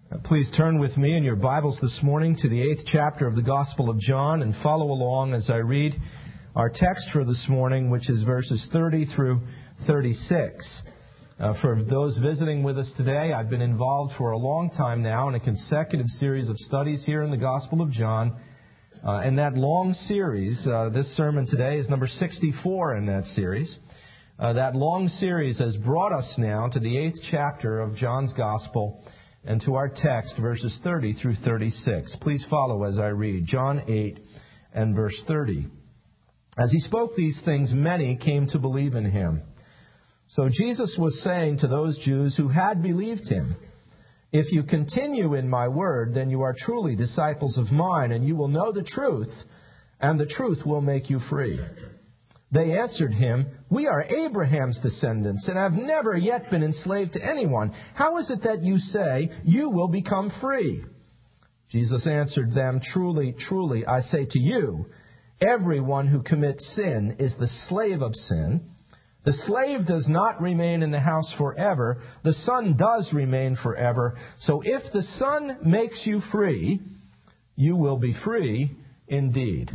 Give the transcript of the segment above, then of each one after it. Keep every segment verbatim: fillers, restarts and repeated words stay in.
Please turn with me in your Bibles this morning to the eighth chapter of the Gospel of John and follow along as I read our text for this morning, which is verses thirty through thirty-six. Uh, for those visiting with us today, I've been involved for a long time now in a consecutive series of studies here in the Gospel of John. Uh, and that long series, uh, this sermon today is number sixty-four in that series. Uh, that long series has brought us now to the eighth chapter of John's Gospel and to our text, verses thirty through thirty-six. Please follow as I read. John eight and verse thirty. As he spoke these things, many came to believe in him. So Jesus was saying to those Jews who had believed him, "If you continue in my word, then you are truly disciples of mine, and you will know the truth, and the truth will make you free." They answered him, "We are Abraham's descendants and have never yet been enslaved to anyone. How is it that you say you will become free?" Jesus answered them, "Truly, truly, I say to you, everyone who commits sin is the slave of sin. The slave does not remain in the house forever. The Son does remain forever. So if the Son makes you free, you will be free indeed."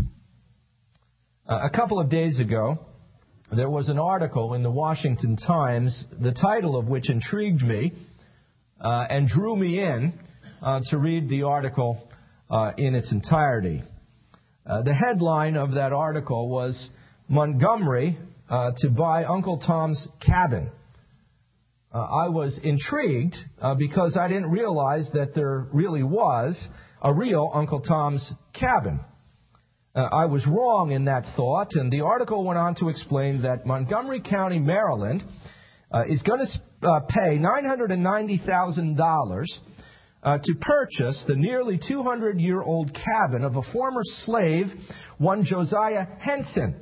Uh, a couple of days ago, there was an article in the Washington Times, the title of which intrigued me uh, and drew me in uh, to read the article uh, in its entirety. Uh, the headline of that article was, "Montgomery uh, to buy Uncle Tom's cabin." Uh, I was intrigued uh, because I didn't realize that there really was a real Uncle Tom's cabin. Uh, I was wrong in that thought, and the article went on to explain that Montgomery County, Maryland, uh, is going to uh, pay nine hundred ninety thousand dollars uh, to purchase the nearly two hundred year old cabin of a former slave, one Josiah Henson.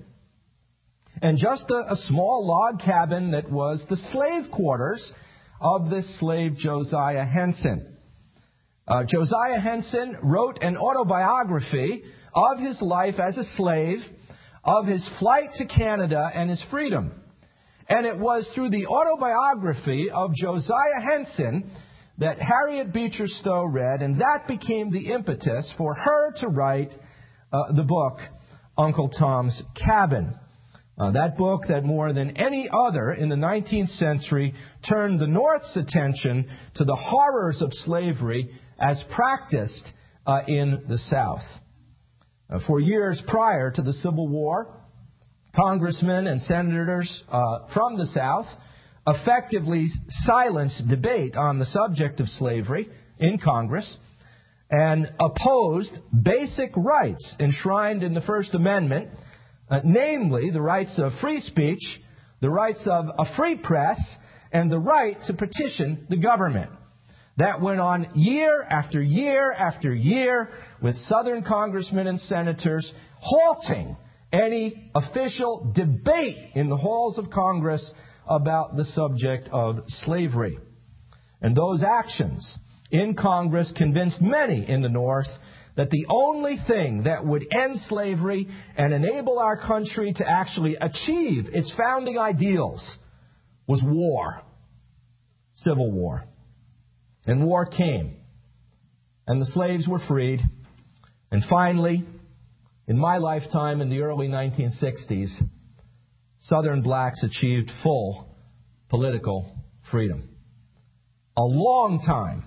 And just a, a small log cabin that was the slave quarters of this slave, Josiah Henson. Uh, Josiah Henson wrote an autobiography of his life as a slave, of his flight to Canada and his freedom. And it was through the autobiography of Josiah Henson that Harriet Beecher Stowe read, and that became the impetus for her to write uh, the book, Uncle Tom's Cabin. Uh, that book that more than any other in the nineteenth century turned the North's attention to the horrors of slavery as practiced uh, in the South. Uh, for years prior to the Civil War, congressmen and senators uh, from the South effectively silenced debate on the subject of slavery in Congress and opposed basic rights enshrined in the First Amendment, uh, namely the rights of free speech, the rights of a free press, and the right to petition the government. That went on year after year after year with Southern congressmen and senators halting any official debate in the halls of Congress about the subject of slavery. And those actions in Congress convinced many in the North that the only thing that would end slavery and enable our country to actually achieve its founding ideals was war, civil war. And war came, and the slaves were freed, and finally, in my lifetime in the early nineteen sixties, Southern blacks achieved full political freedom. A long time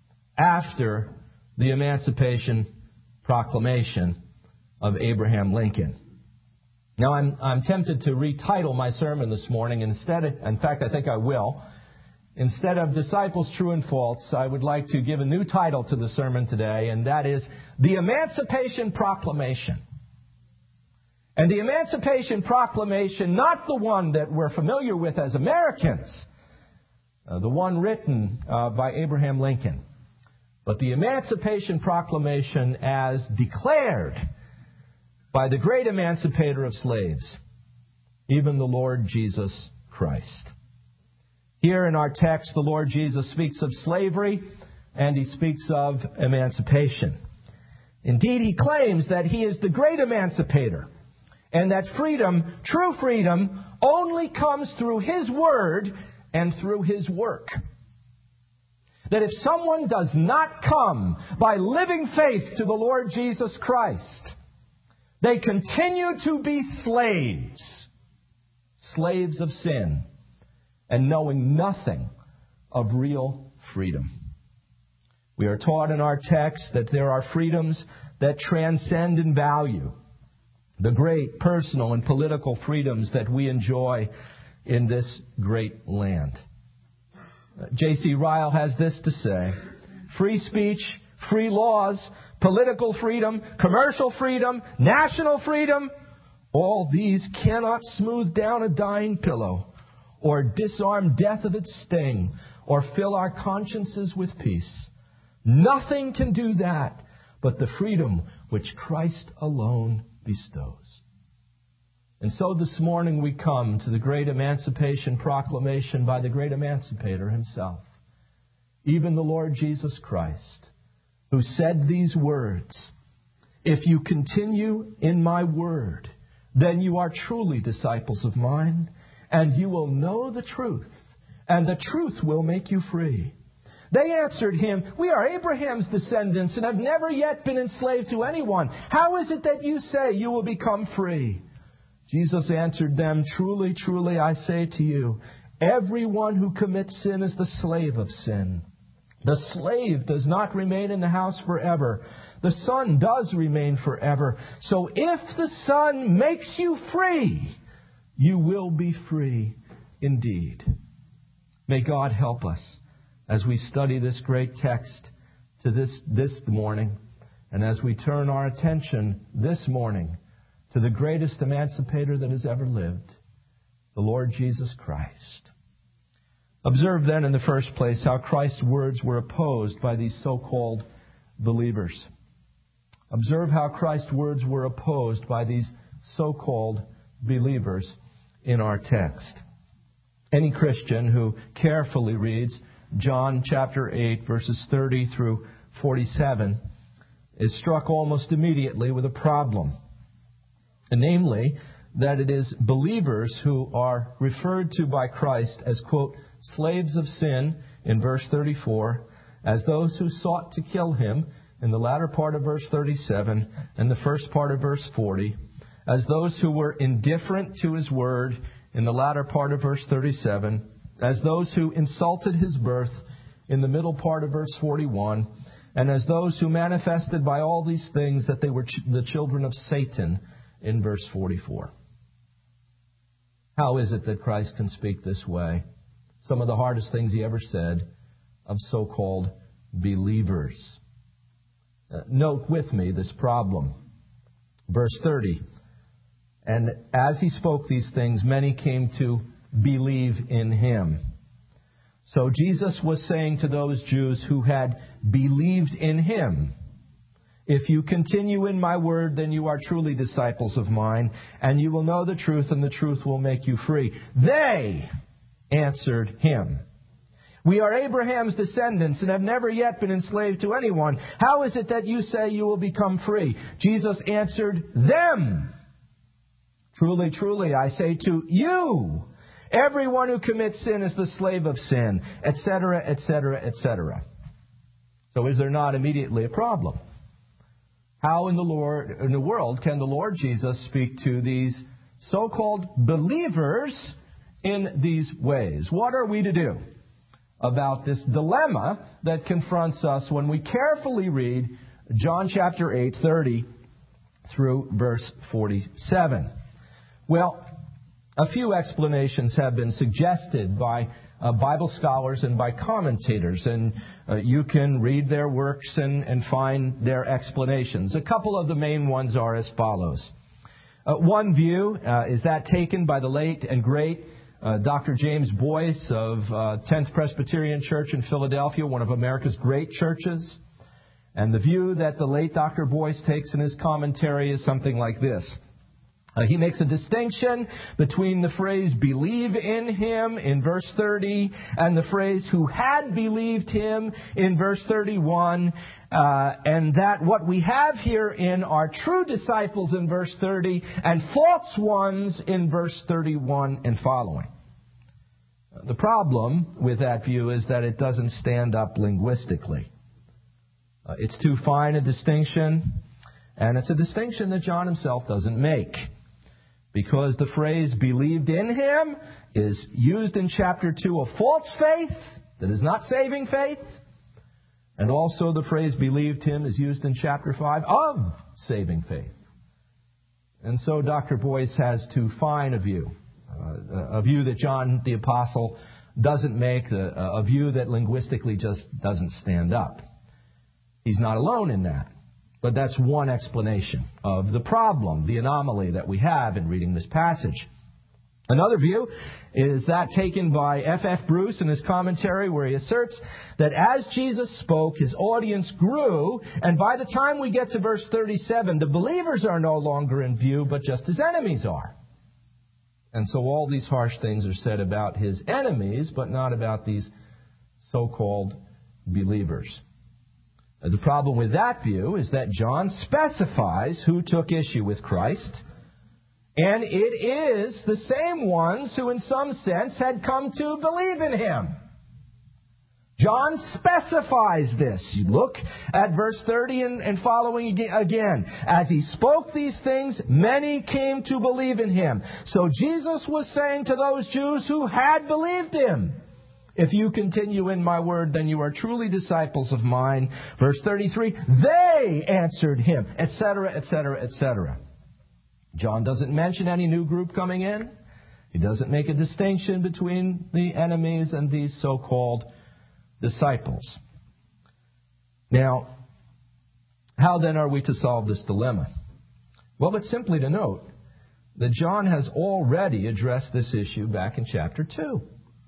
after the Emancipation Proclamation of Abraham Lincoln. Now, I'm, I'm tempted to retitle my sermon this morning. Instead, of, in fact, I think I will. Instead of Disciples, True and False, I would like to give a new title to the sermon today, and that is The Emancipation Proclamation. And the Emancipation Proclamation, not the one that we're familiar with as Americans, uh, the one written uh, by Abraham Lincoln, but the Emancipation Proclamation as declared by the great emancipator of slaves, even the Lord Jesus Christ. Here in our text, the Lord Jesus speaks of slavery and he speaks of emancipation. Indeed, he claims that he is the great emancipator and that freedom, true freedom, only comes through his word and through his work. that if someone does not come by living faith to the Lord Jesus Christ, they continue to be slaves, slaves of sin, and knowing nothing of real freedom. We are taught in our text that there are freedoms that transcend in value the great personal and political freedoms that we enjoy in this great land. J C Ryle has this to say: free speech, free laws, political freedom, commercial freedom, national freedom, all these cannot smooth down a dying pillow, or disarm death of its sting, or fill our consciences with peace. Nothing can do that but the freedom which Christ alone bestows. And so this morning we come to the great emancipation proclamation by the great emancipator himself, even the Lord Jesus Christ, who said these words: "If you continue in my word, then you are truly disciples of mine, and you will know the truth, and the truth will make you free." They answered him, "We are Abraham's descendants and have never yet been enslaved to anyone. How is it that you say you will become free?" Jesus answered them, "Truly, truly, I say to you, everyone who commits sin is the slave of sin. The slave does not remain in the house forever. The Son does remain forever. So if the Son makes you free, you will be free indeed." May God help us as we study this great text to this, this morning, and as we turn our attention this morning to the greatest emancipator that has ever lived, the Lord Jesus Christ. Observe then in the first place how Christ's words were opposed by these so-called believers. Observe how Christ's words were opposed by these so-called believers in our text. Any Christian who carefully reads John chapter eight, verses thirty through forty-seven, is struck almost immediately with a problem. And namely, that it is believers who are referred to by Christ as, quote, slaves of sin in verse thirty-four, as those who sought to kill him in the latter part of verse thirty-seven and the first part of verse forty, as those who were indifferent to his word in the latter part of verse thirty-seven, as those who insulted his birth in the middle part of verse forty-one, and as those who manifested by all these things that they were ch- the children of Satan in verse forty-four. How is it that Christ can speak this way? Some of the hardest things he ever said of so-called believers. Uh, note with me this problem. Verse thirty. And as he spoke these things, many came to believe in him. So Jesus was saying to those Jews who had believed in him, "If you continue in my word, then you are truly disciples of mine, and you will know the truth, and the truth will make you free." They answered him, "We are Abraham's descendants and have never yet been enslaved to anyone. How is it that you say you will become free?" Jesus answered them, "Truly, truly, I say to you, everyone who commits sin is the slave of sin," et cetera, et cetera, et cetera. So is there not immediately a problem? How in the Lord, in the world can the Lord Jesus speak to these so-called believers in these ways? What are we to do about this dilemma that confronts us when we carefully read John chapter eight, thirty through verse forty-seven? Well, a few explanations have been suggested by uh, Bible scholars and by commentators, and uh, you can read their works and, and find their explanations. A couple of the main ones are as follows. Uh, one view uh, is that taken by the late and great uh, Doctor James Boyce of uh, tenth Presbyterian Church in Philadelphia, one of America's great churches. And the view that the late Doctor Boyce takes in his commentary is something like this. Uh, he makes a distinction between the phrase "believe in him" in verse thirty and the phrase "who had believed him" in verse thirty-one, uh, and that what we have herein are true disciples in verse thirty and false ones in verse thirty-one and following. The problem with that view is that it doesn't stand up linguistically. Uh, it's too fine a distinction, and it's a distinction that John himself doesn't make. Because the phrase believed in him is used in chapter two of false faith, that is not saving faith. And also the phrase believed him is used in chapter five of saving faith. And so Doctor Boyce has too fine a view. Uh, a view that John the Apostle doesn't make, a, a view that linguistically just doesn't stand up. He's not alone in that. But that's one explanation of the problem, the anomaly that we have in reading this passage. Another view is that taken by F F Bruce in his commentary, where he asserts that as Jesus spoke, his audience grew, and by the time we get to verse thirty-seven, the believers are no longer in view, but just his enemies are. And so all these harsh things are said about his enemies, but not about these so-called believers. The problem with that view is that John specifies who took issue with Christ, and it is the same ones who in some sense had come to believe in him. John specifies this. You look at verse thirty and, and following again. As he spoke these things, many came to believe in him. So Jesus was saying to those Jews who had believed him, if you continue in my word, then you are truly disciples of mine. Verse thirty-three, they answered him, et cetera, et cetera, et cetera. John doesn't mention any new group coming in. He doesn't make a distinction between the enemies and these so-called disciples. Now, how then are we to solve this dilemma? Well, it's simply to note that John has already addressed this issue back in chapter two.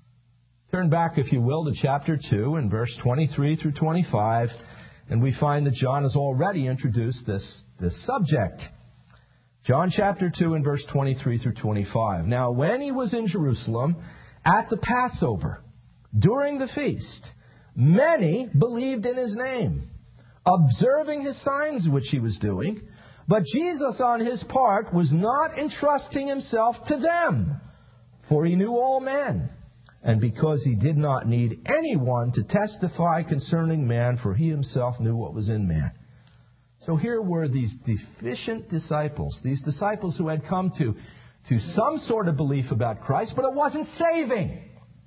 Turn back, if you will, to chapter two and verse twenty-three through twenty-five, and we find that John has already introduced this, this subject. John chapter two and verse twenty-three through twenty-five. Now, when he was in Jerusalem at the Passover, during the feast, many believed in his name, observing his signs which he was doing. But Jesus, on his part, was not entrusting himself to them, for he knew all men. And because he did not need anyone to testify concerning man, for he himself knew what was in man. So here were these deficient disciples, these disciples who had come to, to some sort of belief about Christ, but it wasn't saving.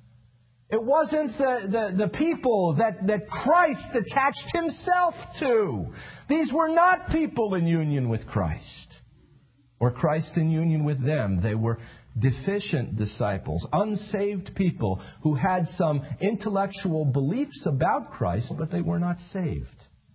It wasn't the, the, the people that, that Christ attached himself to. These were not people in union with Christ, or Christ in union with them. They were deficient disciples, unsaved people who had some intellectual beliefs about Christ, but they were not saved.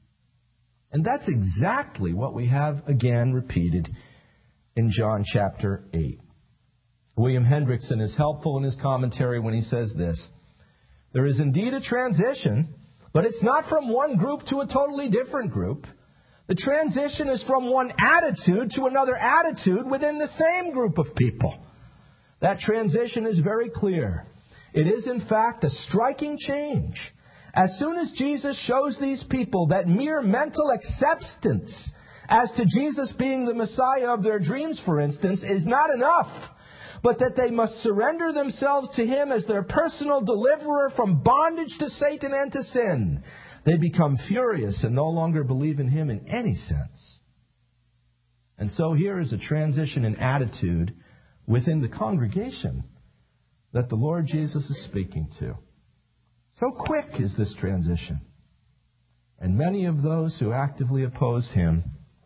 And that's exactly what we have again repeated in John chapter eight. William Hendrickson is helpful in his commentary when he says this: there is indeed a transition, but it's not from one group to a totally different group. The transition is from one attitude to another attitude within the same group of people. That transition is very clear. It is, in fact, a striking change. As soon as Jesus shows these people that mere mental acceptance as to Jesus being the Messiah of their dreams, for instance, is not enough, but that they must surrender themselves to him as their personal deliverer from bondage to Satan and to sin, they become furious and no longer believe in him in any sense. And so here is a transition in attitude within the congregation that the Lord Jesus is speaking to. So quick is this transition. And many of those who actively oppose him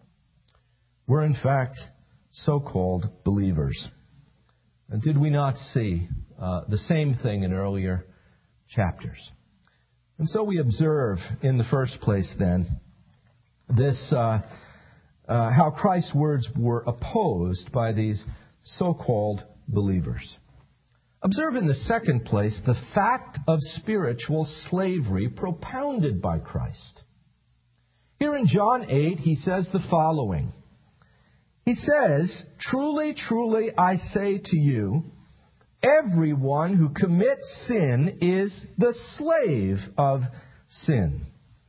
were in fact so-called believers. And did we not see uh, the same thing in earlier chapters? And so we observe in the first place then this uh, uh, how Christ's words were opposed by these so-called believers. Observe in the second place the fact of spiritual slavery propounded by Christ. Here in John eight, he says the following. He says, "Truly, truly, I say to you, everyone who commits sin is the slave of sin."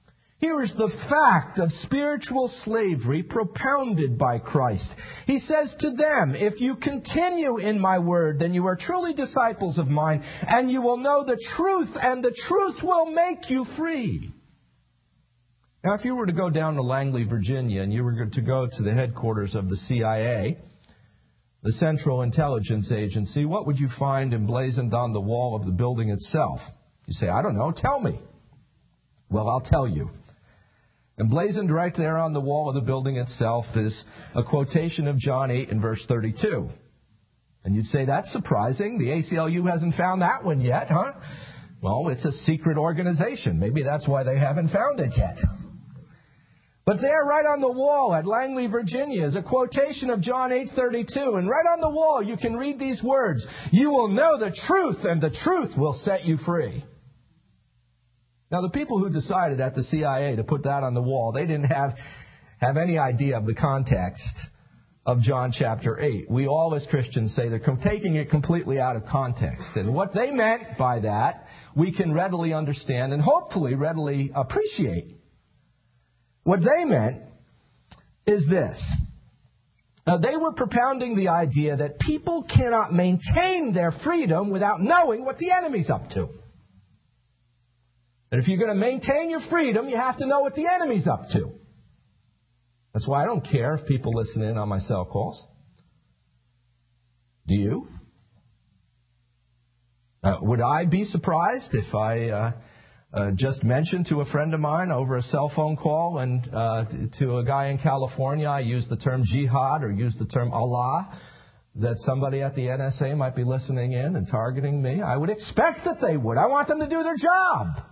Here is the fact of spiritual slavery propounded by Christ. He says to them, if you continue in my word, then you are truly disciples of mine, and you will know the truth, and the truth will make you free. Now, if you were to go down to Langley, Virginia, and you were to go to the headquarters of the C I A, the Central Intelligence Agency, what would you find emblazoned on the wall of the building itself? You say, I don't know, tell me. Well, I'll tell you. Emblazoned right there on the wall of the building itself is a quotation of John eight and verse thirty-two. And you'd say, that's surprising. The A C L U hasn't found that one yet, huh? Well, it's a secret organization. Maybe that's why they haven't found it yet. But there, right on the wall at Langley, Virginia, is a quotation of John eight thirty-two. And right on the wall, you can read these words. You will know the truth, and the truth will set you free. Now, the people who decided at the C I A to put that on the wall, they didn't have, have any idea of the context of John chapter eight. We all as Christians say they're taking it completely out of context. And what they meant by that, we can readily understand and hopefully readily appreciate. What they meant is this. Now, they were propounding the idea that people cannot maintain their freedom without knowing what the enemy's up to. And if you're going to maintain your freedom, you have to know what the enemy's up to. That's why I don't care if people listen in on my cell calls. Do you? Uh, would I be surprised if I uh, uh, just mentioned to a friend of mine over a cell phone call and uh, to a guy in California, I used the term jihad or used the term Allah, that somebody at the N S A might be listening in and targeting me? I would expect that they would. I want them to do their job.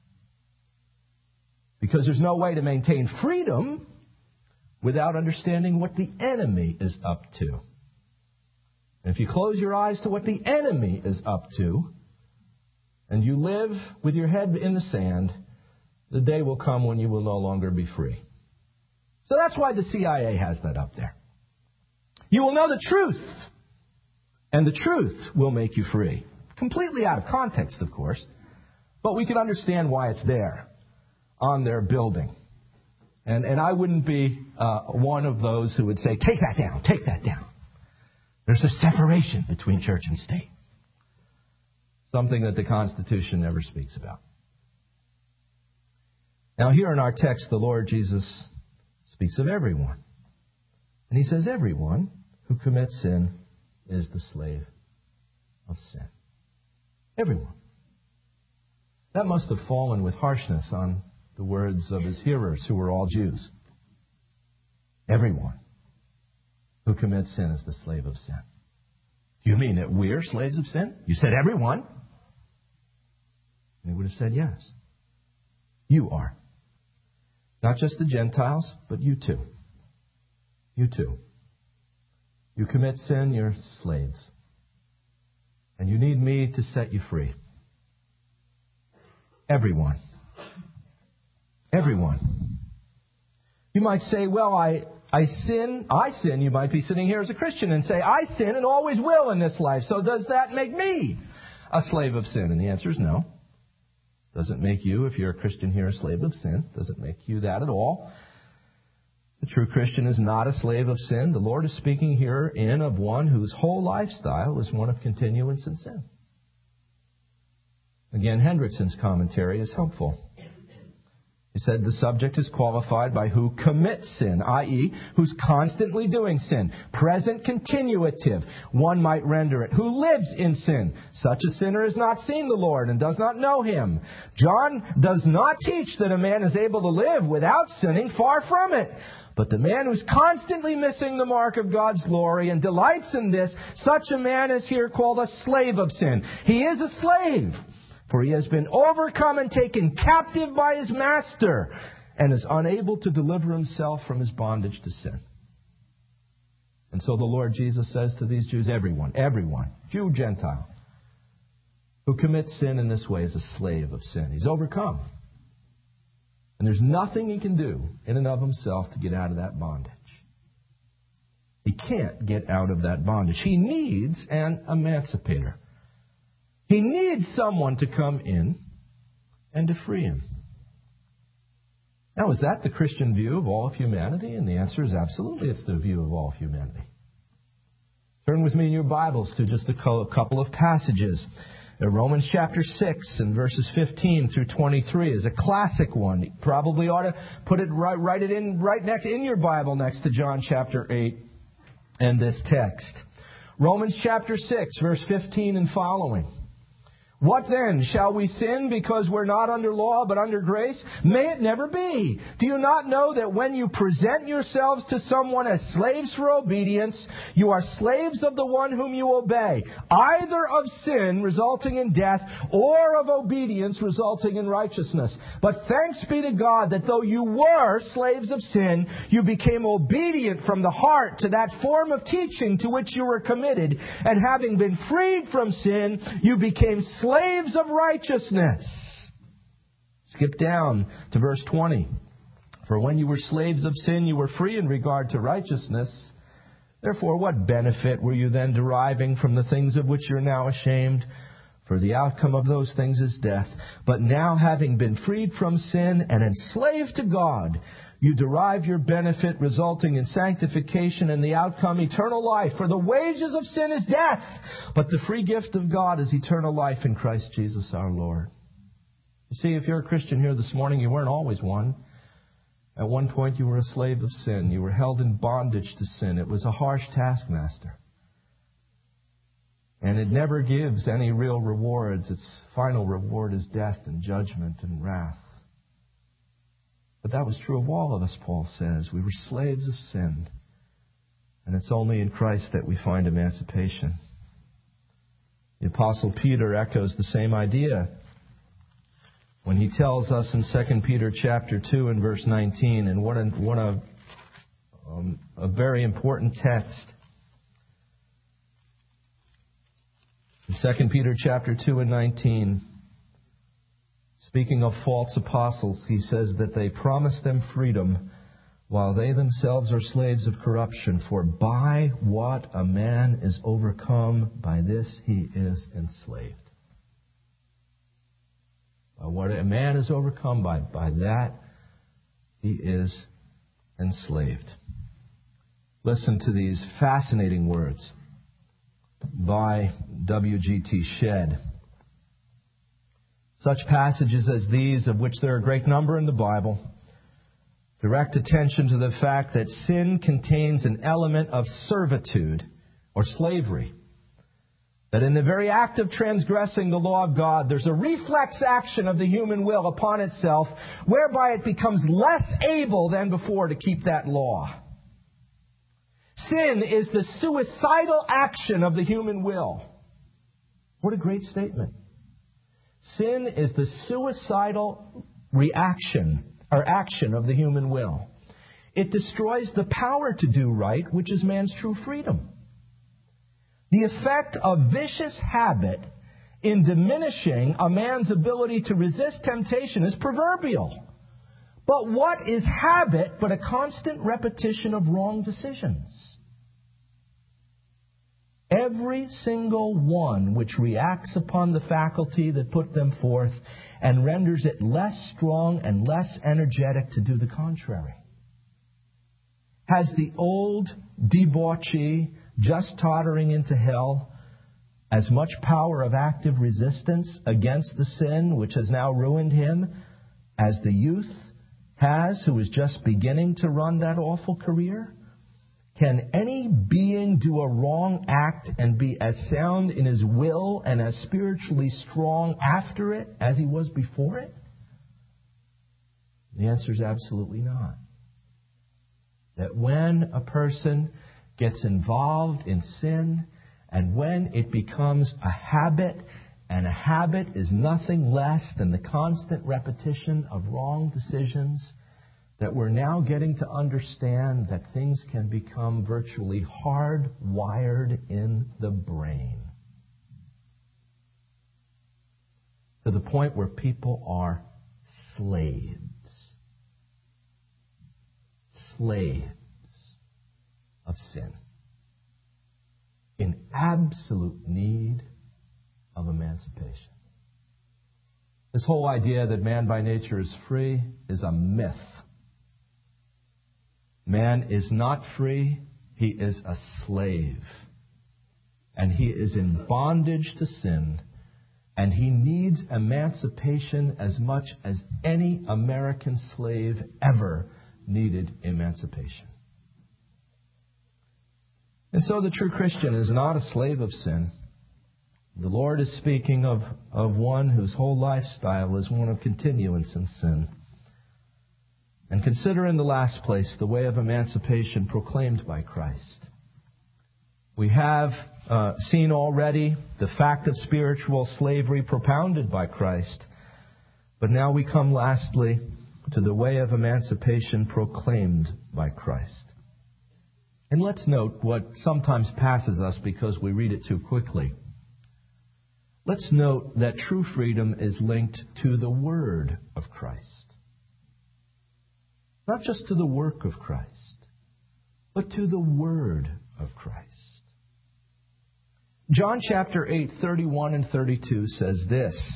Because there's no way to maintain freedom without understanding what the enemy is up to. And if you close your eyes to what the enemy is up to, and you live with your head in the sand, the day will come when you will no longer be free. So that's why the C I A has that up there. You will know the truth, and the truth will make you free. Completely out of context, of course, but we can understand why it's there on their building. And and I wouldn't be uh, one of those who would say, take that down, take that down. There's a separation between church and state. Something that the Constitution never speaks about. Now here in our text, the Lord Jesus speaks of everyone. And he says everyone who commits sin is the slave of sin. Everyone. That must have fallen with harshness on the words of his hearers, who were all Jews. Everyone who commits sin is the slave of sin. You mean that we're slaves of sin? You said everyone. They would have said yes. You are. Not just the Gentiles, but you too. You too. You commit sin, you're slaves. And you need me to set you free. Everyone. Everyone. You might say, well, I, I sin, I sin. You might be sitting here as a Christian and say, I sin and always will in this life. So does that make me a slave of sin? And the answer is no. Doesn't make you, if you're a Christian here, a slave of sin. Doesn't make you that at all. The true Christian is not a slave of sin. The Lord is speaking here in of one whose whole lifestyle is one of continuance in sin. Again, Hendrickson's commentary is helpful. He said the subject is qualified by who commits sin, that is, who's constantly doing sin. Present continuative. One might render it. Who lives in sin. Such a sinner has not seen the Lord and does not know him. John does not teach that a man is able to live without sinning. Far from it. But the man who's constantly missing the mark of God's glory and delights in this, such a man is here called a slave of sin. He is a slave. For he has been overcome and taken captive by his master and is unable to deliver himself from his bondage to sin. And so the Lord Jesus says to these Jews, everyone, everyone, Jew, Gentile, who commits sin in this way is a slave of sin. He's overcome. And there's nothing he can do in and of himself to get out of that bondage. He can't get out of that bondage. He needs an emancipator. He needs someone to come in and to free him. Now, is that the Christian view of all of humanity? And the answer is absolutely it's the view of all of humanity. Turn with me in your Bibles to just a couple of passages. Romans chapter six and verses fifteen through twenty-three is a classic one. You probably ought to put it right, write it in right next in your Bible next to John chapter eight and this text. Romans chapter six, verse fifteen and following. What then? Shall we sin because we're not under law but under grace? May it never be. Do you not know that when you present yourselves to someone as slaves for obedience, you are slaves of the one whom you obey, either of sin resulting in death or of obedience resulting in righteousness? But thanks be to God that though you were slaves of sin, you became obedient from the heart to that form of teaching to which you were committed, and having been freed from sin, you became slaves Slaves of righteousness. Skip down to verse twenty. For when you were slaves of sin, you were free in regard to righteousness. Therefore, what benefit were you then deriving from the things of which you're now ashamed? For the outcome of those things is death. But now, having been freed from sin and enslaved to God, you derive your benefit resulting in sanctification and the outcome eternal life. For the wages of sin is death, but the free gift of God is eternal life in Christ Jesus our Lord. You see, if you're a Christian here this morning, you weren't always one. At one point you were a slave of sin. You were held in bondage to sin. It was a harsh taskmaster. And it never gives any real rewards. Its final reward is death and judgment and wrath. But that was true of all of us, Paul says. We were slaves of sin. And it's only in Christ that we find emancipation. The Apostle Peter echoes the same idea when he tells us in Second Peter chapter two and verse nineteen, and what a, what a, um, a very important text. In Second Peter chapter two and nineteen, speaking of false apostles, he says that they promise them freedom while they themselves are slaves of corruption. For by what a man is overcome, by this he is enslaved. By what a man is overcome by, by that he is enslaved. Listen to these fascinating words by W G T Shedd. Such passages as these, of which there are a great number in the Bible, direct attention to the fact that sin contains an element of servitude or slavery. That in the very act of transgressing the law of God, there's a reflex action of the human will upon itself, whereby it becomes less able than before to keep that law. Sin is the suicidal action of the human will. What a great statement. Sin is the suicidal reaction or action of the human will. It destroys the power to do right, which is man's true freedom. The effect of vicious habit in diminishing a man's ability to resist temptation is proverbial. But what is habit but a constant repetition of wrong decisions? Every single one which reacts upon the faculty that put them forth and renders it less strong and less energetic to do the contrary. Has the old debauchee, just tottering into hell, as much power of active resistance against the sin which has now ruined him as the youth has who is just beginning to run that awful career? Can any being do a wrong act and be as sound in his will and as spiritually strong after it as he was before it? The answer is absolutely not. That when a person gets involved in sin, and when it becomes a habit, and a habit is nothing less than the constant repetition of wrong decisions, that we're now getting to understand that things can become virtually hardwired in the brain. To the point where people are slaves. Slaves of sin. In absolute need of emancipation. This whole idea that man by nature is free is a myth Man is not free, he is a slave. And he is in bondage to sin, and he needs emancipation as much as any American slave ever needed emancipation. And so the true Christian is not a slave of sin. The Lord is speaking of, of one whose whole lifestyle is one of continuance in sin. And consider in the last place the way of emancipation proclaimed by Christ. We have uh, seen already the fact of spiritual slavery propounded by Christ. But now we come lastly to the way of emancipation proclaimed by Christ. And let's note what sometimes passes us because we read it too quickly. Let's note that true freedom is linked to the Word of Christ. Not just to the work of Christ, but to the Word of Christ. John chapter eight, thirty-one and thirty-two says this.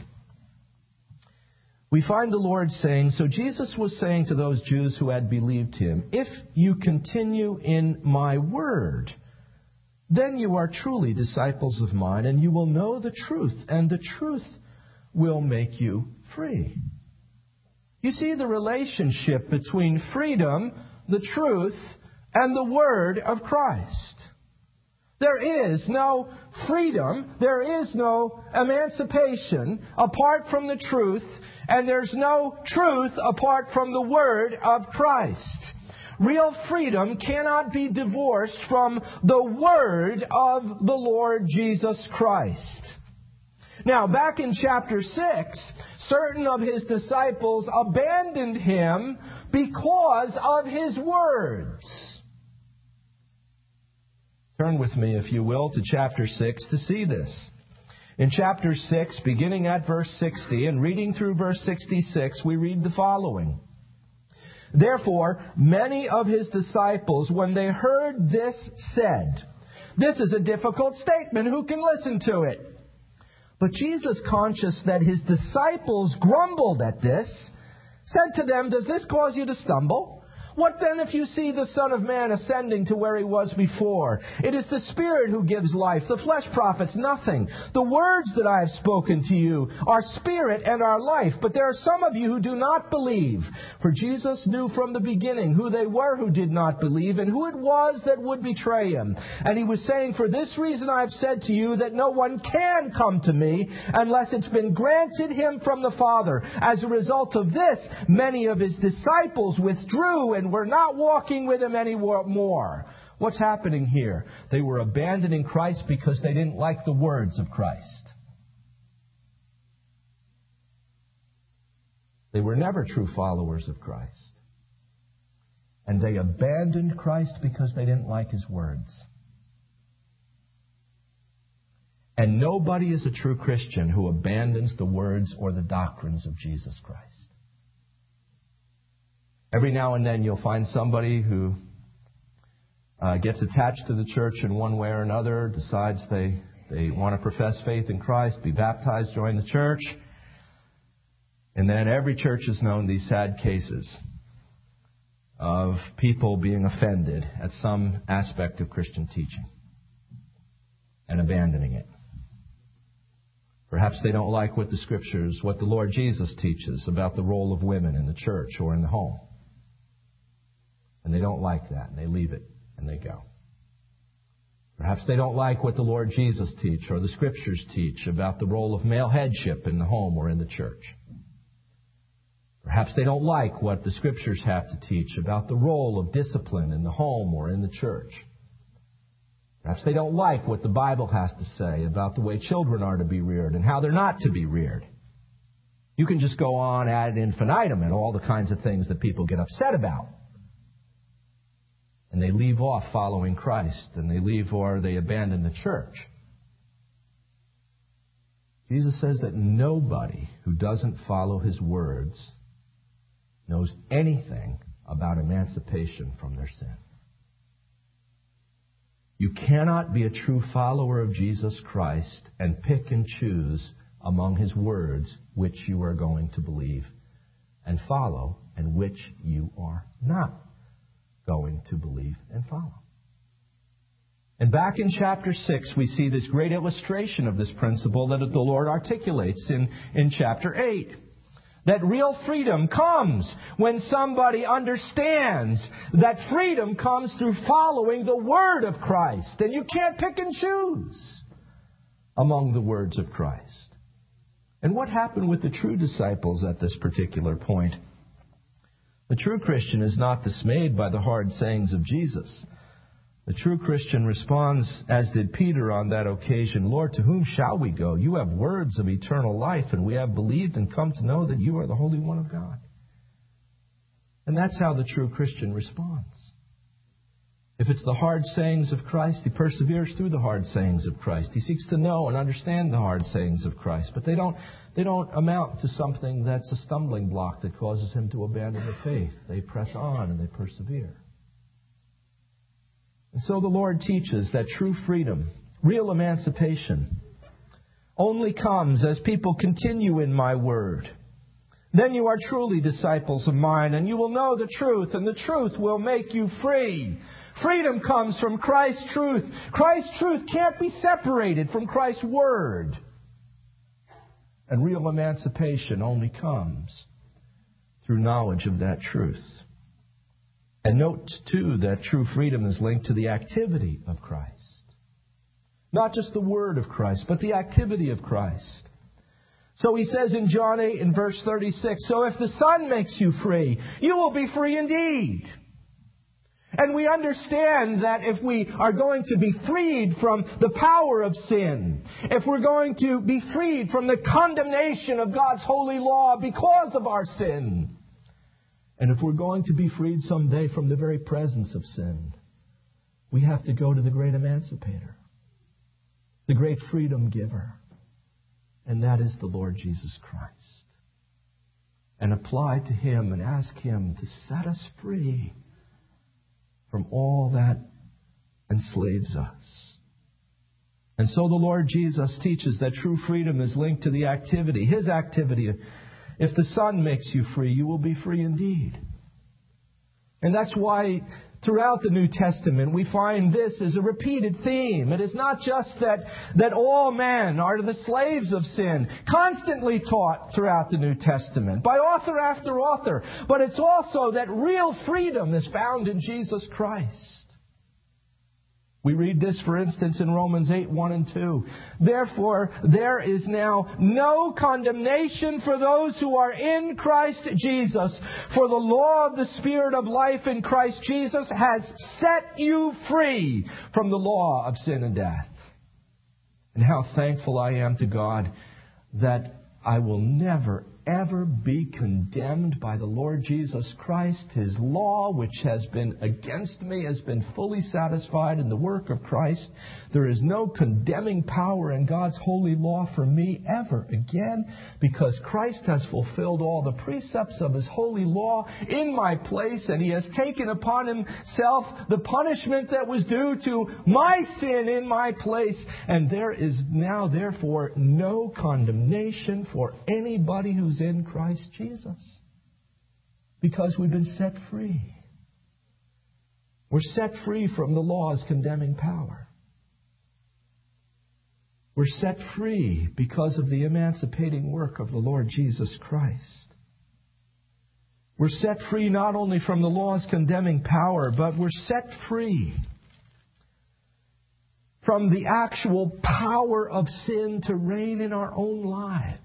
We find the Lord saying, so Jesus was saying to those Jews who had believed him, if you continue in my word, then you are truly disciples of mine, and you will know the truth, and the truth will make you free. You see the relationship between freedom, the truth, and the word of Christ. There is no freedom, there is no emancipation apart from the truth, and there's no truth apart from the word of Christ. Real freedom cannot be divorced from the word of the Lord Jesus Christ. Now, back in chapter six, certain of his disciples abandoned him because of his words. Turn with me, if you will, to chapter six to see this. In chapter six, beginning at verse sixty and reading through verse sixty-six, we read the following. Therefore, many of his disciples, when they heard this, said, this is a difficult statement. Who can listen to it? But Jesus, conscious that his disciples grumbled at this, said to them, does this cause you to stumble? What then if you see the Son of Man ascending to where he was before? It is the Spirit who gives life. The flesh profits nothing. The words that I have spoken to you are spirit and are life. But there are some of you who do not believe. For Jesus knew from the beginning who they were who did not believe and who it was that would betray him. And he was saying, for this reason I have said to you that no one can come to me unless it's been granted him from the Father. As a result of this, many of his disciples withdrew and and we're not walking with him anymore. What's happening here? They were abandoning Christ because they didn't like the words of Christ. They were never true followers of Christ. And they abandoned Christ because they didn't like his words. And nobody is a true Christian who abandons the words or the doctrines of Jesus Christ. Every now and then you'll find somebody who uh, gets attached to the church in one way or another, decides they, they want to profess faith in Christ, be baptized, join the church. And then every church has known these sad cases of people being offended at some aspect of Christian teaching and abandoning it. Perhaps they don't like what the Scriptures, what the Lord Jesus teaches about the role of women in the church or in the home. And they don't like that, and they leave it, and they go. Perhaps they don't like what the Lord Jesus teaches or the Scriptures teach about the role of male headship in the home or in the church. Perhaps they don't like what the Scriptures have to teach about the role of discipline in the home or in the church. Perhaps they don't like what the Bible has to say about the way children are to be reared and how they're not to be reared. You can just go on ad infinitum and all the kinds of things that people get upset about. And they leave off following Christ, and they leave or they abandon the church. Jesus says that nobody who doesn't follow his words knows anything about emancipation from their sin. You cannot be a true follower of Jesus Christ and pick and choose among his words which you are going to believe and follow and which you are not going to believe and follow. And back in chapter six, we see this great illustration of this principle that the Lord articulates in, in chapter eight. That real freedom comes when somebody understands that freedom comes through following the Word of Christ. And you can't pick and choose among the words of Christ. And what happened with the true disciples at this particular point? The true Christian is not dismayed by the hard sayings of Jesus. The true Christian responds, as did Peter on that occasion, Lord, to whom shall we go? You have words of eternal life, and we have believed and come to know that you are the Holy One of God. And that's how the true Christian responds. If it's the hard sayings of Christ, he perseveres through the hard sayings of Christ. He seeks to know and understand the hard sayings of Christ. But they don't, they don't amount to something that's a stumbling block that causes him to abandon the faith. They press on and they persevere. And so the Lord teaches that true freedom, real emancipation, only comes as people continue in my word. Then you are truly disciples of mine, and you will know the truth, and the truth will make you free. Freedom comes from Christ's truth. Christ's truth can't be separated from Christ's word. And real emancipation only comes through knowledge of that truth. And note, too, that true freedom is linked to the activity of Christ. Not just the word of Christ, but the activity of Christ. So he says in John eight in verse thirty-six, so if the Son makes you free, you will be free indeed. And we understand that if we are going to be freed from the power of sin, if we're going to be freed from the condemnation of God's holy law because of our sin, and if we're going to be freed someday from the very presence of sin, we have to go to the great emancipator, the great freedom giver, and that is the Lord Jesus Christ. And apply to Him and ask Him to set us free from all that enslaves us. And so the Lord Jesus teaches that true freedom is linked to the activity, His activity. If the Son makes you free, you will be free indeed. And that's why throughout the New Testament we find this as a repeated theme. It is not just that, that all men are the slaves of sin, constantly taught throughout the New Testament by author after author, but it's also that real freedom is found in Jesus Christ. We read this, for instance, in Romans eight, one and two. Therefore, there is now no condemnation for those who are in Christ Jesus. For the law of the Spirit of life in Christ Jesus has set you free from the law of sin and death. And how thankful I am to God that I will never, ever be condemned by the Lord Jesus Christ. His law, which has been against me, has been fully satisfied in the work of Christ. There is no condemning power in God's holy law for me ever again, because Christ has fulfilled all the precepts of His holy law in my place, and He has taken upon Himself the punishment that was due to my sin in my place. And there is now, therefore, no condemnation for anybody who's in Christ Jesus, because we've been set free. We're set free from the law's condemning power. We're set free because of the emancipating work of the Lord Jesus Christ. We're set free not only from the law's condemning power, but we're set free from the actual power of sin to reign in our own lives.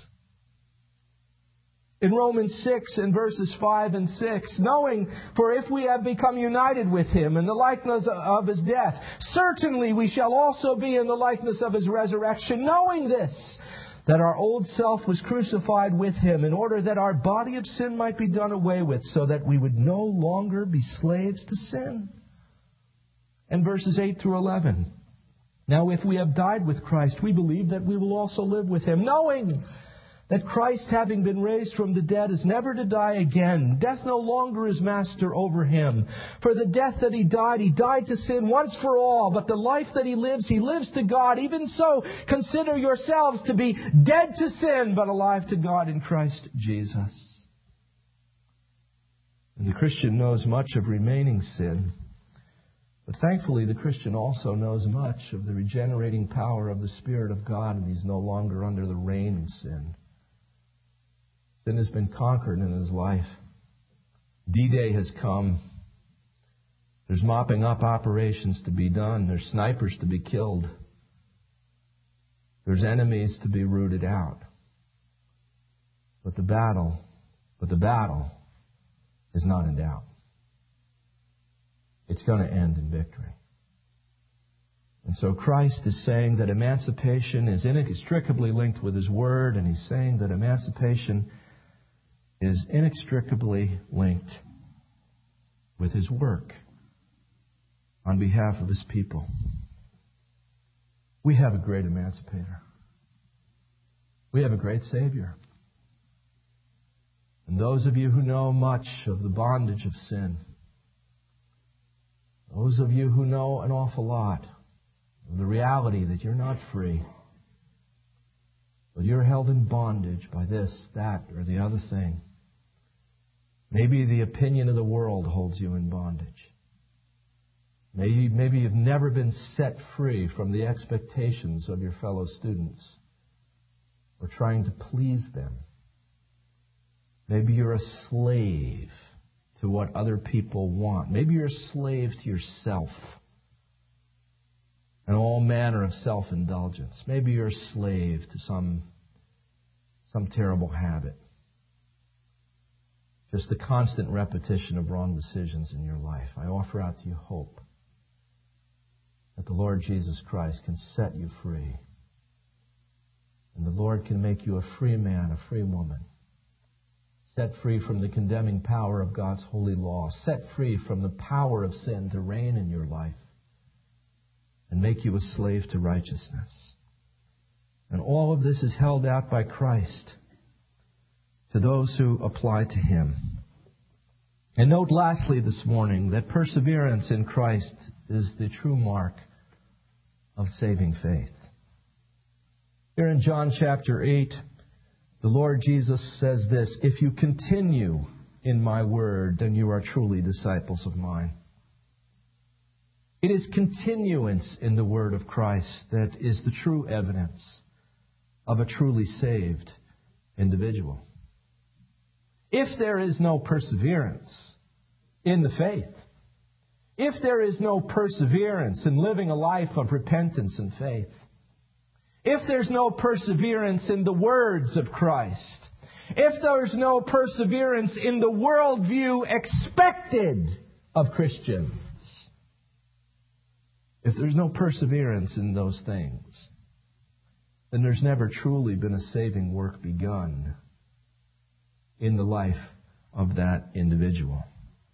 In Romans six, in verses five and six, knowing, for if we have become united with Him in the likeness of His death, certainly we shall also be in the likeness of His resurrection, knowing this, that our old self was crucified with Him in order that our body of sin might be done away with, so that we would no longer be slaves to sin. And verses eight through eleven, now if we have died with Christ, we believe that we will also live with Him, knowing that Christ, having been raised from the dead, is never to die again. Death no longer is master over Him. For the death that He died, He died to sin once for all. But the life that He lives, He lives to God. Even so, consider yourselves to be dead to sin, but alive to God in Christ Jesus. And the Christian knows much of remaining sin. But thankfully, the Christian also knows much of the regenerating power of the Spirit of God, and he's no longer under the reign of sin. Sin has been conquered in his life. D-Day has come. There's mopping up operations to be done. There's snipers to be killed. There's enemies to be rooted out. But the battle, but the battle is not in doubt. It's going to end in victory. And so Christ is saying that emancipation is inextricably linked with His Word, and He's saying that emancipation is inextricably linked with His work on behalf of His people. We have a great emancipator. We have a great Savior. And those of you who know much of the bondage of sin, those of you who know an awful lot of the reality that you're not free, but you're held in bondage by this, that, or the other thing. Maybe the opinion of the world holds you in bondage. Maybe, maybe you've never been set free from the expectations of your fellow students or trying to please them. Maybe you're a slave to what other people want. Maybe you're a slave to yourself and all manner of self-indulgence. Maybe you're a slave to some, some terrible habit. Just the constant repetition of wrong decisions in your life. I offer out to you hope that the Lord Jesus Christ can set you free. And the Lord can make you a free man, a free woman. Set free from the condemning power of God's holy law. Set free from the power of sin to reign in your life. And make you a slave to righteousness. And all of this is held out by Christ to those who apply to Him. And note lastly this morning that perseverance in Christ is the true mark of saving faith. Here in John chapter eight, the Lord Jesus says this, "If you continue in my word, then you are truly disciples of mine." It is continuance in the word of Christ that is the true evidence of a truly saved individual. If there is no perseverance in the faith, if there is no perseverance in living a life of repentance and faith, if there's no perseverance in the words of Christ, if there's no perseverance in the worldview expected of Christians, if there's no perseverance in those things, then there's never truly been a saving work begun in the life of that individual.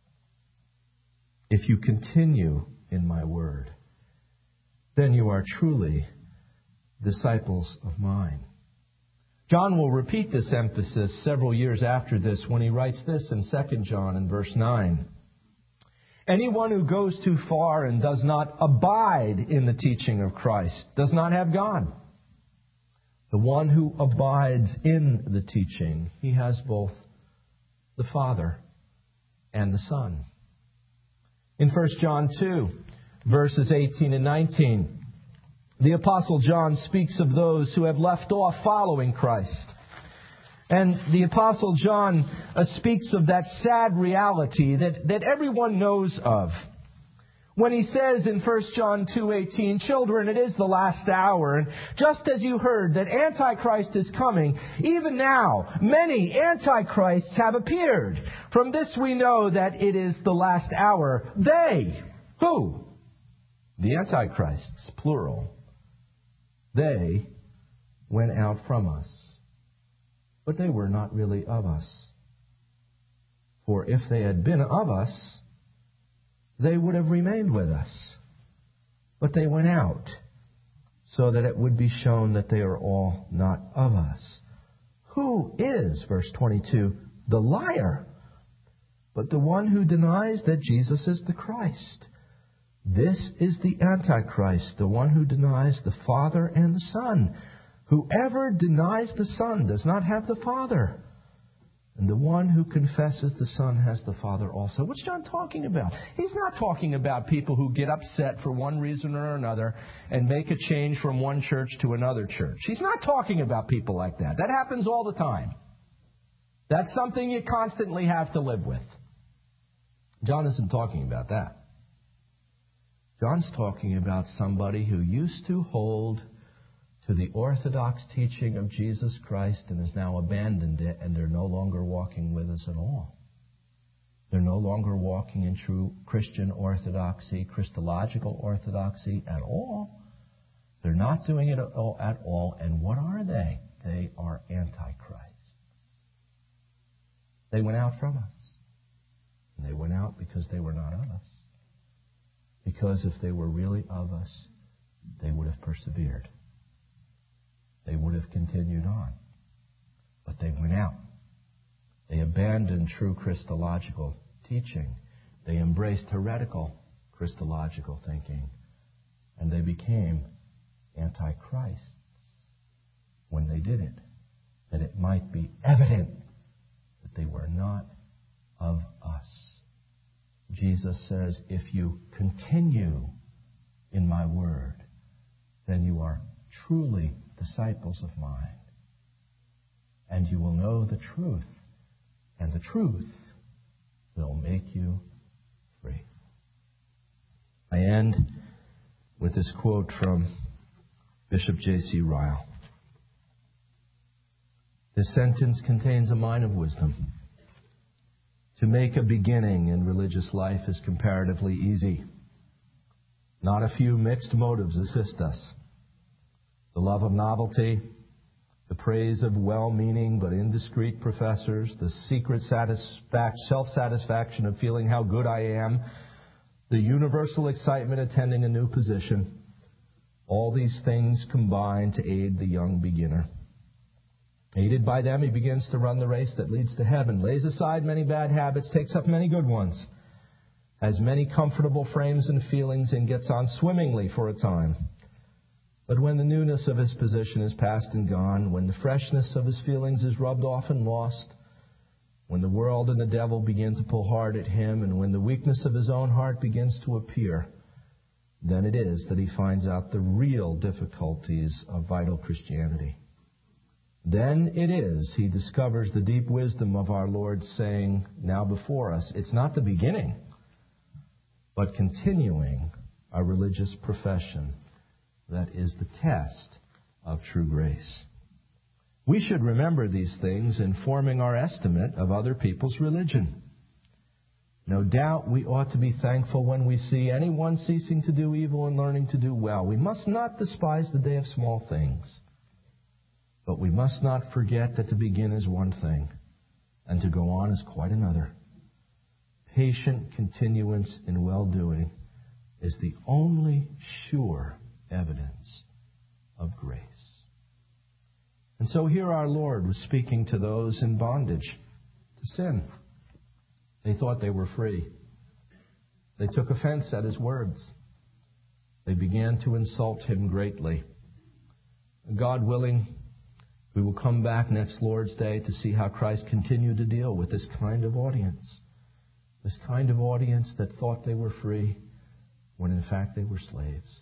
If you continue in my word, then you are truly disciples of mine. John will repeat this emphasis several years after this when he writes this in Second John in verse nine. Anyone who goes too far and does not abide in the teaching of Christ does not have God. The one who abides in the teaching, he has both the Father and the Son. In First John two, verses eighteen and nineteen, the Apostle John speaks of those who have left off following Christ. And the Apostle John uh, speaks of that sad reality that, that everyone knows of. When he says in First John two eighteen, "Children, it is the last hour. And just as you heard that Antichrist is coming, even now many Antichrists have appeared. From this we know that it is the last hour. They," who? The Antichrists, plural. "They went out from us. But they were not really of us. For if they had been of us, they would have remained with us. But they went out, so that it would be shown that they are all not of us. Who is," verse twenty-two, "the liar? But the one who denies that Jesus is the Christ. This is the Antichrist, the one who denies the Father and the Son. Whoever denies the Son does not have the Father. And the one who confesses the Son has the Father also. What's John talking about? He's not talking about people who get upset for one reason or another and make a change from one church to another church. He's not talking about people like that. That happens all the time. That's something you constantly have to live with. John isn't talking about that. John's talking about somebody who used to hold to the orthodox teaching of Jesus Christ and has now abandoned it, and they're no longer walking with us at all. They're no longer walking in true Christian orthodoxy, Christological orthodoxy at all. They're not doing it at all, at all. And what are they? They are antichrists. They went out from us. And they went out because they were not of us. Because if they were really of us, they would have persevered. They would have continued on. But they went out. They abandoned true Christological teaching. They embraced heretical Christological thinking. And they became antichrists when they did it, that it might be evident that they were not of us. Jesus says, if you continue in my word, then you are truly disciples of mine, and you will know the truth, and the truth will make you free. I end with this quote from Bishop J C Ryle. This sentence contains a mine of wisdom. To make a beginning in religious life is comparatively easy. Not a few mixed motives assist us. The love of novelty, the praise of well-meaning but indiscreet professors, the secret satisfac- self-satisfaction of feeling how good I am, the universal excitement attending a new position, all these things combine to aid the young beginner. Aided by them, he begins to run the race that leads to heaven, lays aside many bad habits, takes up many good ones, has many comfortable frames and feelings, and gets on swimmingly for a time. But when the newness of his position is past and gone, when the freshness of his feelings is rubbed off and lost, when the world and the devil begin to pull hard at him, and when the weakness of his own heart begins to appear, then it is that he finds out the real difficulties of vital Christianity. Then it is he discovers the deep wisdom of our Lord saying now before us, it's not the beginning, but continuing our religious profession that is the test of true grace. We should remember these things in forming our estimate of other people's religion. No doubt we ought to be thankful when we see anyone ceasing to do evil and learning to do well. We must not despise the day of small things. But we must not forget that to begin is one thing, and to go on is quite another. Patient continuance in well-doing is the only sure evidence of grace. And so here our Lord was speaking to those in bondage to sin. They thought they were free. They took offense at his words. They began to insult him greatly. God willing, we will come back next Lord's Day to see how Christ continued to deal with this kind of audience. This kind of audience that thought they were free when in fact they were slaves.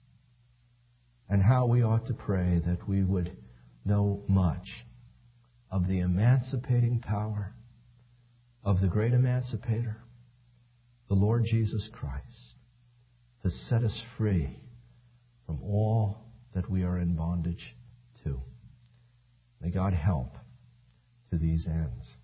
And how we ought to pray that we would know much of the emancipating power of the great emancipator, the Lord Jesus Christ, to set us free from all that we are in bondage to. May God help to these ends.